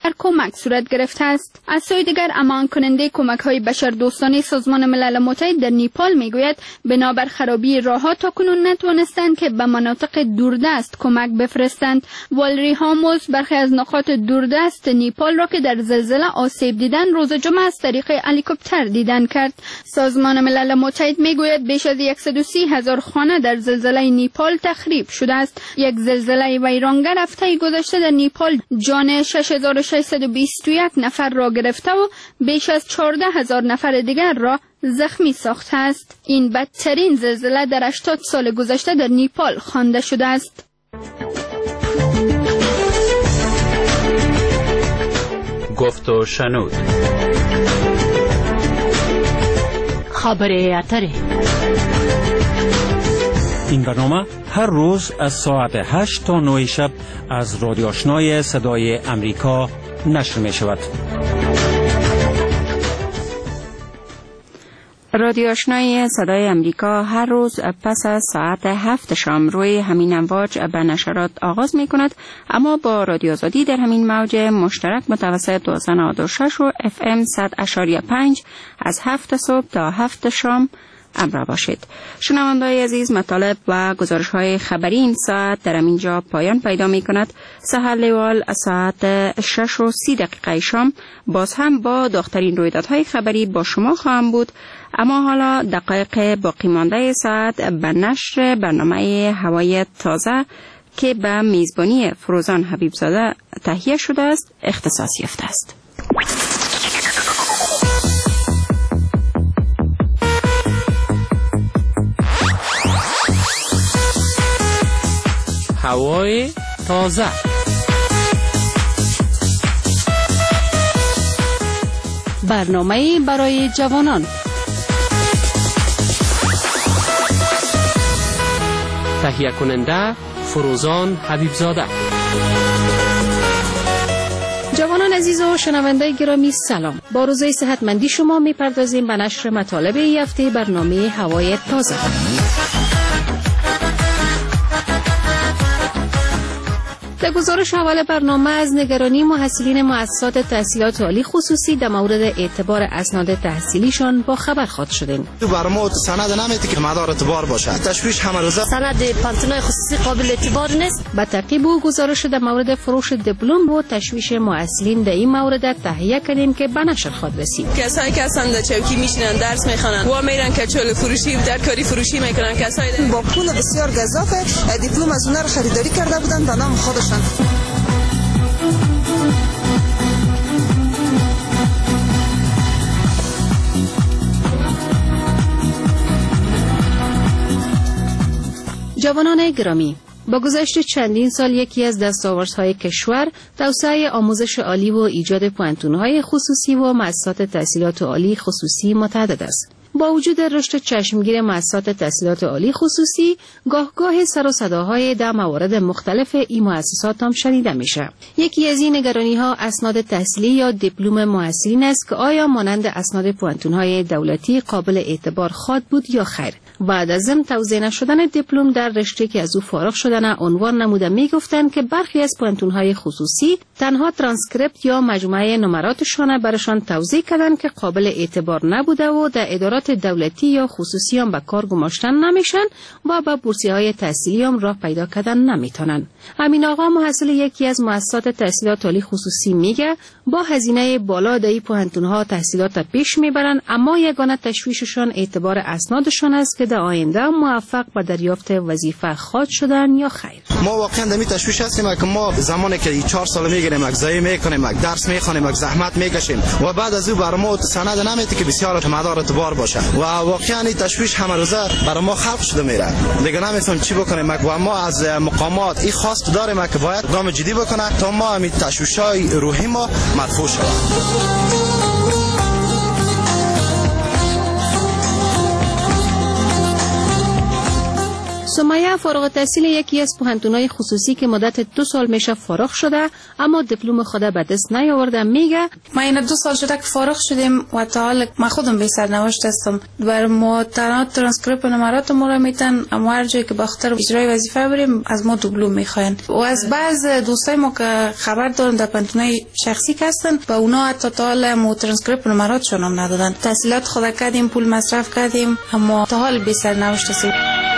در کمک صورت گرفته است. از سوی دیگر امان کننده کمک‌های بشردوستانه سازمان ملل متحد در نیپال میگوید بنابر خرابی راه‌ها تاکنون نتوانستند که به مناطق دوردست کمک بفرستند. والری هاموز برخی از نقاط دوردست نیپال را که در زلزله آسیب دیدن روز جمعه از طریق هلیکوپتر دیدن کرد. سازمان ملل متحد میگوید بیش از 130,000 خانه در زلزله نیپال تخریب شده است. یک زلزله ویرانگر هفته گذشته در نیپال جان 6621 نفر را گرفته و بیش از 14,000 نفر دیگر را زخمی ساخته است. این بدترین زلزله در 80 سال گذشته در نیپال خوانده شده است. گفت و شنود. خبر اتره. این برنامه هر روز از ساعت 8 تا 9 شب از رادیو آشنای صدای امریکا نشر می شود. رادیو آشنای صدای امریکا هر روز پس از ساعت 7 شام روی همین امواج به نشرات آغاز می کند، اما با رادیو آزادی در همین موج مشترک متوسط 96 و FM 100.5 از 7 صبح تا 7 شام همراه باشید. شنونده‌های عزیز، مطالب و گزارش‌های خبری این ساعت در اینجا پایان پیدا می‌کند. سحر لیوال ساعت 6:30 شام باز هم با داغ‌ترین رویدادهای خبری با شما خواهم بود، اما حالا دقایق باقی مانده ساعت به نشر برنامه هوای تازه که به میزبانی فروزان حبیبزاده تهیه شده است اختصاص یافته است. هوای تازه. برنامه برای جوانان. تهیه کننده فروزان حبیبزاده. جوانان عزیز و شنونده گرامی سلام. با روزه صحتمندی شما میپردازیم به نشر مطالب این هفته برنامه هوای تازه. در گزارش اول برنامه از نگرانی محصلین مؤسسات تحصیلات عالی خصوصی در مورد اعتبار اسناد تحصیلیشان با خبر خواهد شدیم. تو برام سند نمیده که مدار اعتبار باشه. تشویش همه روزه. سند پانتونای خصوصی قابل اعتبار نیست. با تعقیب و گزارش در مورد فروش دیپلم و تشویش محصلین در این مورد تهیه کردیم که به نشر خواهد رسید. کسایی که اصلا در چوکی میشینن درس میخوانن و میرن کچول فروشی در کاری فروشی میکنن، کسایی با پول بسیار گزاف دیپلم از اونها خریداری کرده بودن به نام خودشان. جوانان گرامی، با گذشت چندین سال یکی از دستاوردهای کشور توسعه آموزش عالی و ایجاد پوانتون‌های خصوصی و مؤسسات تحصیلات عالی خصوصی متعدد است. با وجود رشد چشمگیر مؤسسات تحصیلات عالی خصوصی، گاه سر و صداهای در موارد مختلف این مؤسسات هم شنیده میشه. یکی از این نگرانی‌ها اسناد تحصیلی یا دیپلم محصلین است که آیا مانند اسناد پوانتون‌های دولتی قابل اعتبار خواهد بود یا خیر. بعد از توزیع نشدن دیپلم در رشته که از او فارغ شدن عنوان نموده میگفتند که برخی از پوانتون‌های خصوصی تنها ترانسکریپت یا مجموعه نمراتشان برشان توزیع کردند که قابل اعتبار نبوده و در ادارات دولتی یا خصوصی هم به کار گماشتن نمیشن و به بورسیه‌های تحصیلی هم راه پیدا کردن نمیتونن. همین آقا محصل یکی از مؤسسات تحصیلات عالی خصوصی میگه با هزینه بالا در این پوانتون‌ها تحصیلات پیش میبرن، اما یگانه تشویششان اعتبار اسنادشان است که در آینده موفق به دریافت وظیفه خواهد شدن یا خیر. ما واقعا در تشویش هستیم که ما زمانی که 4 سال میگیریم اگزایی میکنیم، درس میخونیم، زحمت میکشیم و بعد از او برام سند نمیده که بسیار مدار اعتبار باشه و واقعا این تشویش همه روزه برای ما خلق شده میره. دیگه نمیفهم چی بکنیم و ما از مقامات این خواست داریم که باید اقدام جدی بکنه تا ما همین تشویش‌های روحی ما مرفوع شود. سمیه فارغ التحصیل یکی از پوهنتون‌های خصوصی که مدت 2 سال میشه فارغ شده اما دیپلم خود به دست نیاورده میگه ما این 2 سال شده که فارغ شدیم و تا حال ما خودم به سرنوشت هستم. بر ما ترانسکریپت نمرات ما را میتن اما هر جایی که به خاطر اجرای وظیفه بریم از ما دیپلم میخواین و از بعض دوستای ما که خبر دارن در پانتونای شخصی هستن با اونا حتی تا حال ما ترانسکریپت نمراتشون هم ندادن. تحصیلات خود کردیم، پول مصرف کردیم اما تا حال به سرنوشت هستیم.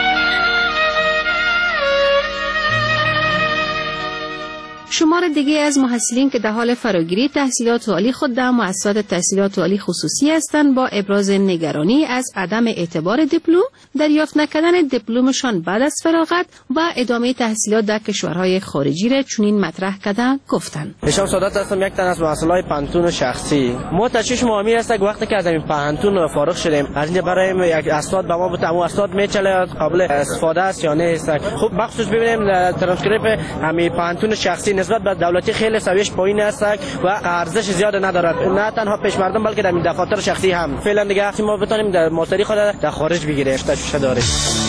شمار دیگه از محصلین که در حال فراگیری تحصیلات عالی خود در مؤسسات تحصیلات عالی خصوصی هستند با ابراز نگرانی از عدم اعتبار دیپلم، دریافت نکردن دیپلمشان بعد از فراغت و ادامه تحصیلات در کشورهای خارجی را چنین مطرح کردن گفتند. هشام سادات هستم، یک تن از مسئولای پانتون شخصی. ما تشویش ما می است که وقتی که از این پانتون فارغ شدیم از اینجا برای یک اسناد به ما بود، اما اسناد میچله قابل استفاده است یا نه است. خب بخصوص ببینیم ترانسکریپت همین پانتون شخصی نسبت به دولتی خیلی سویش پایین است و ارزش زیاد ندارد، نه تنها پیش مردم بلکه در دفاتر شخصی هم. فعلا دیگه ما بتونیم در ماستری خود در خارج بگیریم تشویش داریم.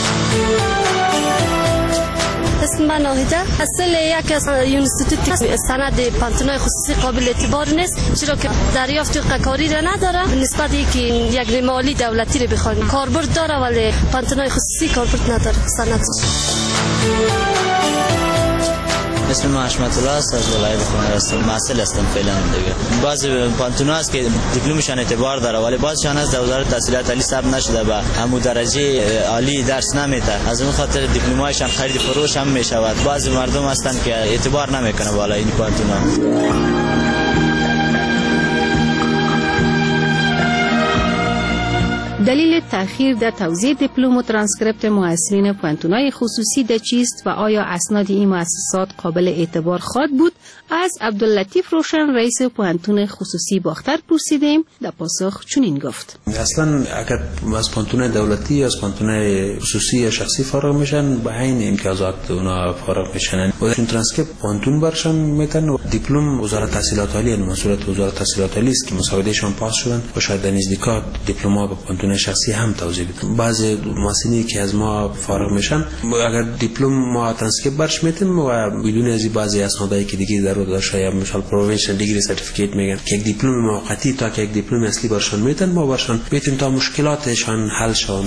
اسم من ناهیده اصل یک از یونیورسیتی سند پانتونای خصوصی قابل اعتبار نیست، چرا که دریافت کاری را نداره نسبت که یک مالی دولتی رو بخوایم. کاربرد داره ولی پانتونای خصوصی کاربرد نداره سندش. اسم من حشمت الله است، از ولایت خونه هستم، محصل هستم فعلا دیگه. بعضی پانتونا هست که دیپلمشان اعتبار داره ولی بعضیشان از وزارت تحصیلات عالی ثبت نشده به همون درجه عالی درس نمیده، از اون خاطر دیپلم‌هایشان خرید فروش هم میشود. بعضی مردم هستند که اعتبار نمیکنه بالا این پانتونا. دلیل تأخیر در توزیع دیپلم و ترانسکریپت محصلین پانتونای خصوصی در چیست و آیا اسناد این مؤسسات قابل اعتبار خواهد بود؟ از عبداللطیف روشن رئیس پانتون خصوصی باختر پرسیدیم. در پاسخ چنین گفت: اصلا اگر از پانتون دولتی یا از پانتون خصوصی یا شخصی فارغ میشن به عین امتیازات اونا فارغ میشن و چون ترانسکریپت پانتون برشان میتن و دیپلم وزارت تحصیلات عالی مسئولیت وزارت تحصیلات عالی است که مسابقهشون پاس شدن و شاید در نزدیکات دیپلم‌ها به پانتون شخصی هم توزیع بدن. بعضی محصلینی که از ما فارغ میشن اگر دیپلم ما ترانسکریپت برش میتن و بدون از بعضی اسنادایی که دیگه ضرورت داشته یا مثلا پرووینشنال دیگری سرتیفیکیت میگن که یک دیپلم موقتی تا که یک دیپلم اصلی برشان میتن ما برشان میتونیم تا مشکلاتشان حل شون.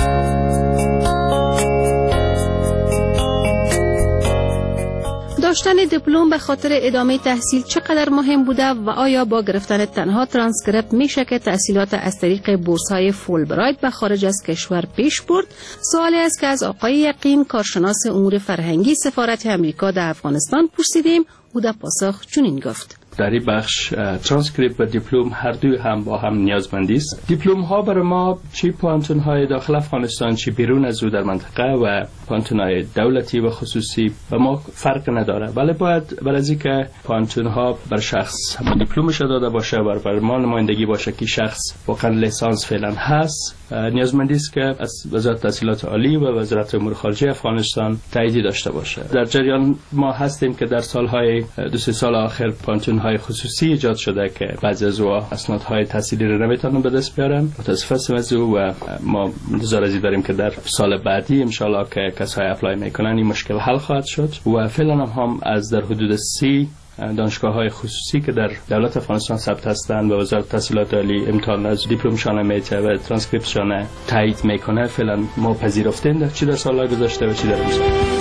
داشتن دیپلم به خاطر ادامه تحصیل چقدر مهم بوده و آیا با گرفتن تنها ترانسکریپت میشه که تحصیلات از طریق بورس‌های فولبرایت به خارج از کشور پیش برد؟ سوالی است که از آقای یقین کارشناس امور فرهنگی سفارت امریکا در افغانستان پرسیدیم. او در پاسخ چنین گفت: در این بخش ترانسکریپت و دیپلم هر دوی هم با هم نیازمندی است. دیپلم ها برای ما چی پانتون های داخل افغانستان چی بیرون از او در منطقه و پانتون های دولتی و خصوصی و ما فرق نداره، ولی باید برای از اینکه پانتون ها بر شخص دیپلمش داده باشه و بر ما نمایندگی باشه که شخص واقعا لیسانس فعلا هست، نیازمندی است که از وزارت تحصیلات عالی و وزارت امور خارجه افغانستان تایید داشته باشه. در جریان ما هستیم که در سالهای 2-3 سال آخر پانتون های خصوصی ایجاد شده که بعضی از او اسنادهای تحصیلی رو نمیتونن به دست بیارن. متاسف هستیم از او و ما انتظار ازی داریم که در سال بعدی ان شاء الله که کسایی اپلای میکنن این مشکل حل خواهد شد و فعلا هم از در حدود 30 دانشگاه‌های خصوصی که در دولت افغانستان ثبت هستند و وزارت تحصیلات عالی امتحان از دیپلمشان میته و ترانسکریپتشان تایید میکنه فعلا ما پذیرفتیم در چی در سال‌های گذشته و چی در امسال.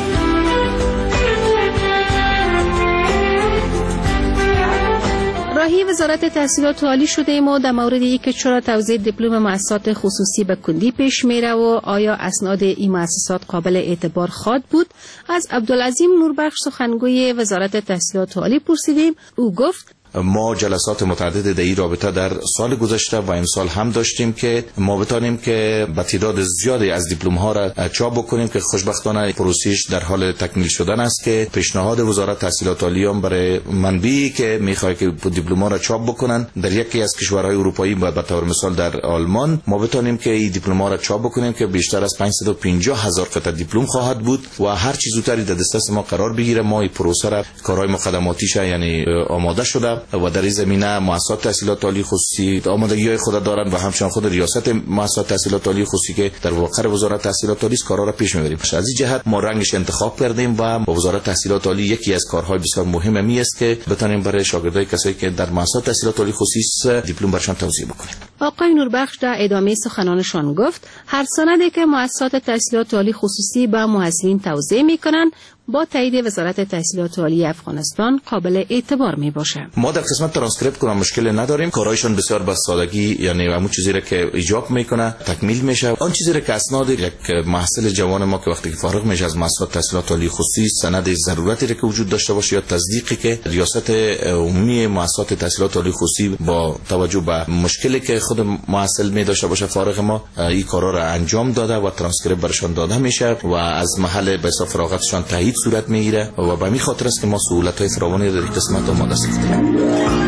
راهی وزارت تحصیلات عالی شده ایم و در مورد اینکه چرا توزیع دیپلم مؤسسات خصوصی به کندی پیش میره و آیا اسناد این مؤسسات قابل اعتبار خواهد بود از عبدالعظیم نوربخش سخنگوی وزارت تحصیلات عالی پرسیدیم. او گفت: ما جلسات متعدد در این رابطه در سال گذشته و امسال هم داشتیم که ما بتانیم که با تعداد زیادی از دیپلم ها را چاپ بکنیم که خوشبختانه پروسش در حال تکمیل شدن است که پیشنهاد وزارت تحصیلات عالی هم برای منبعی که میخواد که دیپلم ها را چاپ بکنن در یکی از کشورهای اروپایی به طور مثال در آلمان ما بتانیم که این دیپلم ها را چاپ بکنیم که بیشتر از 550,000 قطعه دیپلم خواهد بود و هر چیز زودتر در دسترس ما قرار بگیره. ما این پروسه را کارهای مقدماتیش یعنی آماده شده میشه و در این زمینه مؤسسات تحصیلات عالی خصوصی آمادگی‌های خود دارند و همچنین خود ریاست مؤسسات تحصیلات عالی خصوصی که در واقع وزارت تحصیلات عالی کارا را پیش میبریم. از این جهت ما رنگش انتخاب کردیم و با وزارت تحصیلات عالی یکی از کارهای بسیار مهم می است که بتونیم برای شاگردای کسایی که در مؤسسات تحصیلات عالی خصوصی دیپلم برشان توزیع بکنیم. آقای نوربخش در ادامه سخنانشان گفت هر سندی که مؤسسات تحصیلات عالی خصوصی به محصلین توزیع میکنن با تایید وزارت تحصیلات عالی افغانستان قابل اعتبار می باشه. ما در قسمت ترانسکریپت کنم مشکل نداریم. کارایشون بسیار با سادگی یعنی همون چیزی را که ایجاب میکنه تکمیل میشه. آن چیزی را که اسناد یک محصل جوان ما که وقتی که فارغ میشه از مؤسسات تحصیلات عالی خصوصی سند ضرورتی را که وجود داشته باشه یا تصدیقی که ریاست عمومی مؤسسات تحصیلات عالی خصوصی با توجه به مشکلی که خود محصل می داشته باشه فارغ ما این کارا را انجام داده و ترانسکریپت برشان داده میشه و از محل به حساب فراغتشان تایید صورت میگیره و به می خاطر است که ما سهولت‌های فراوانی در این قسمت آماده ساختیم.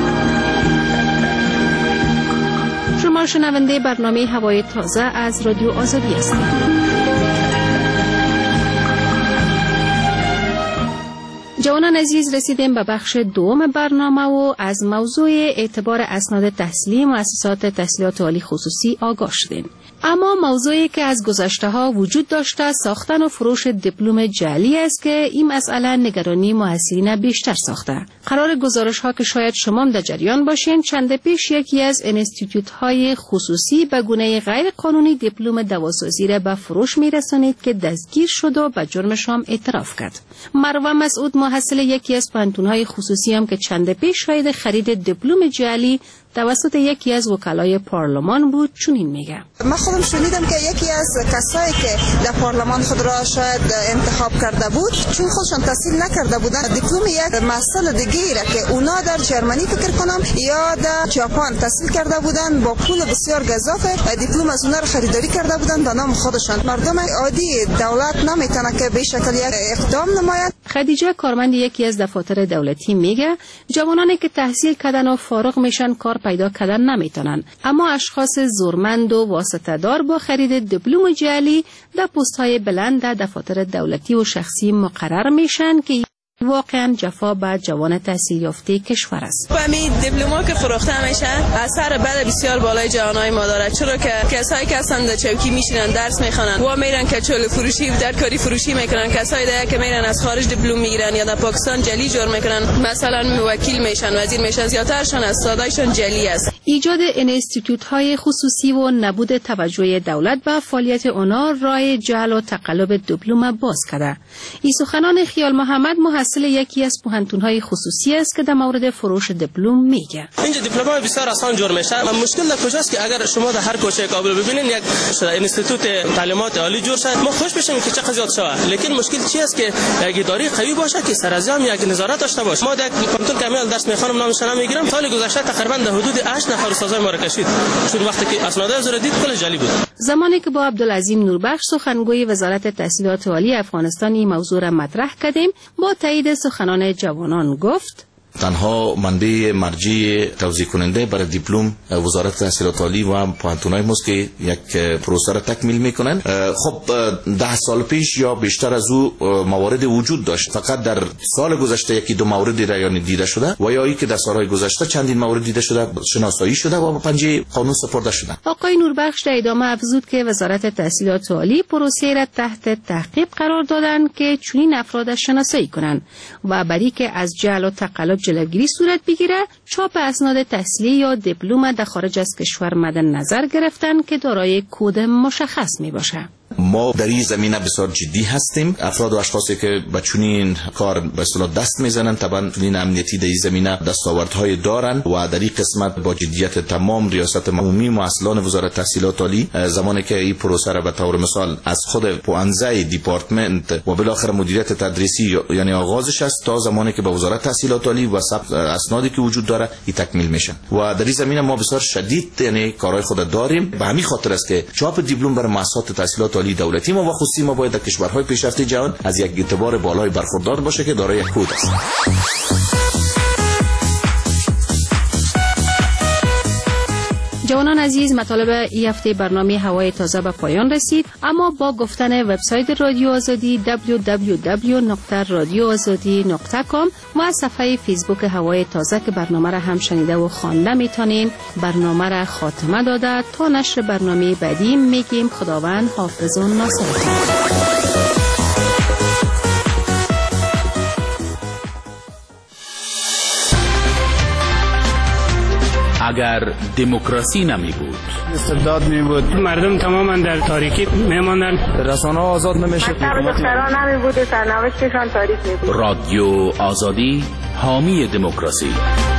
شما شنونده برنامه هوای تازه از رادیو آزادی هستید. جوانان عزیز رسیدیم به بخش دوم برنامه و از موضوع اعتبار اسناد تحصیلی مؤسسات تحصیلات عالی خصوصی آگاه شدیم. اما موضوعی که از گذشته ها وجود داشته ساختن و فروش دیپلم جعلی است که این مسئله نگرانی محصلین بیشتر ساخته. قرار گزارش ها که شاید شما در جریان باشین چند پیش یکی از انستیتوت های خصوصی به گونه غیر قانونی دیپلم دواسازی را به فروش میرسانید که دستگیر شد و به جرمش هم اعتراف کرد. مروه مسعود محصل یکی از پانتون های خصوصی هم که چند پیش شاید خرید دیپلم جعلی توسط یکی از وکلای پارلمان بود چنین میگه. من خودم شنیدم که یکی از کسایی که در پارلمان خود را شاید انتخاب کرده بود چون خودشان تحصیل نکرده بودن دیپلم یک مسئله دیگه را که اونا در جرمنی فکر کنم یا در ژاپن تحصیل کرده بودن با پول بسیار گزاف دیپلم از اونا را خریداری کرده بودن به نام خودشان. مردم عادی دولت نمیتونه که به شکل یک اقدام نماید. خدیجه کارمند یکی از دفاتر دولتی میگه جوانانی که تحصیل کردن و فارغ میشن کار پیدا کردن نمیتونن، اما اشخاص زورمند و واسطه‌دار با خرید دیپلم جعلی در پست‌های بلند در دفاتر دولتی و شخصی مقرر میشن که واقعا جفا به جوان تحصیل یافته کشور است. همین دیپلم‌ها که فروخته میشه اثر بد بسیار بالای جوانای ما داره، چرا که کسایی که اصلا در چوکی میشینن درس میخوانن و میرن کچول فروشی در کاری فروشی میکنن، کسایی دیگه که میرن از خارج دیپلم میگیرن یا در پاکستان جعلی جور میکنن، مثلا وکیل میشن، وزیر میشن، زیادترشون از سادهشون جعلی است. ایجاد انستیتوت های خصوصی و نبود توجه دولت به فعالیت اونا راه جعل و تقلب دیپلم باز کرده. این سخنان خیال محمد محصل یکی از پوهنتون‌های خصوصی است که در مورد فروش دیپلم میگه. اینجا دیپلم‌ها بسیار آسان جور میشه. مشکل در کجاست که اگر شما در هر کوچه کابل ببینید یک انستیتوت تعلیمات عالی جور شد، ما خوش بشیم که چقدر زیاد شود، لیکن مشکل چی است که یک اداره قوی باشه که سر از یک نظارت داشته باشه. ما در کانتون کامل درس میخوانم نامش نمیگیرم. سال گذشته تقریبا در حدود 8 نفر استادای ما را کشید. چون وقتی که اسناد زور دید کل جعلی بود. زمانی که با عبدالعظیم نوربخش سخنگوی وزارت تحصیلات عالی افغانستان این موضوع را مطرح کردیم با تایید سخنان جوانان گفت تنها منبع مرجع توزیع کننده برای دیپلم وزارت تحصیلات عالی و پوهنتون‌های ماست که یک پروسه را تکمیل میکنن. خب 10 سال پیش یا بیشتر از او موارد وجود داشت، فقط در سال گذشته یکی دو موردی را یعنی دیده شده و یا ای که در سالهای گذشته چندین مورد دیده شده، شناسایی شده و به پنجه قانون سپرده شده. آقای نوربخش در ادامه افزود که وزارت تحصیلات عالی پروسه را تحت تعقیب قرار دادن که چنین افراد شناسایی کنند و برای که از جعل و تقلب جلوگیری صورت بگیره چاپ اسناد تحصیلی یا دیپلم در خارج از کشور مد نظر گرفتن که دارای کد مشخص می باشه. ما در این زمینه بسیار جدی هستیم. افراد و اشخاصی که به چنین کار به اصطلاح دست میزنن طبعا چنین امنیتی در این زمینه دستاوردهای دارن و در این قسمت با جدیت تمام ریاست عمومی مسئولان وزارت تحصیلات عالی زمانی که این پروسه را به طور مثال از خود پوانزه دیپارتمنت و بالاخره مدیریت تدریسی یعنی آغازش است تا زمانی که به وزارت تحصیلات عالی و ثبت اسنادی که وجود داره این تکمیل میشن و در این زمینه ما بسیار شدید یعنی کارهای خود داریم. به همین خاطر است که چاپ دیپلم برای مؤسسات تحصیلات عالی دولتی ما و خصوصی ما باید در کشورهای پیشرفته جهان از یک اعتبار بالای برخوردار باشه که دارای یک کد است. جوانان عزیز، مطالب این هفته برنامه هوای تازه به پایان رسید، اما با گفتن وبسایت رادیو آزادی www.radioazadi.com و صفحه فیسبوک هوای تازه که برنامه را هم شنیده و خوانده میتونین برنامه را خاتمه داده تا نشر برنامه بعدی میگیم خداوند حافظ و ناصرتان. اگر دموکراسی نمی بود، استبداد می بود، مردم تماما در تاریکی می ماندن، رسانه آزاد نمیشه، دختران نمی بود، سرنوشتشان تاریک می بود. رادیو آزادی حامی دموکراسی.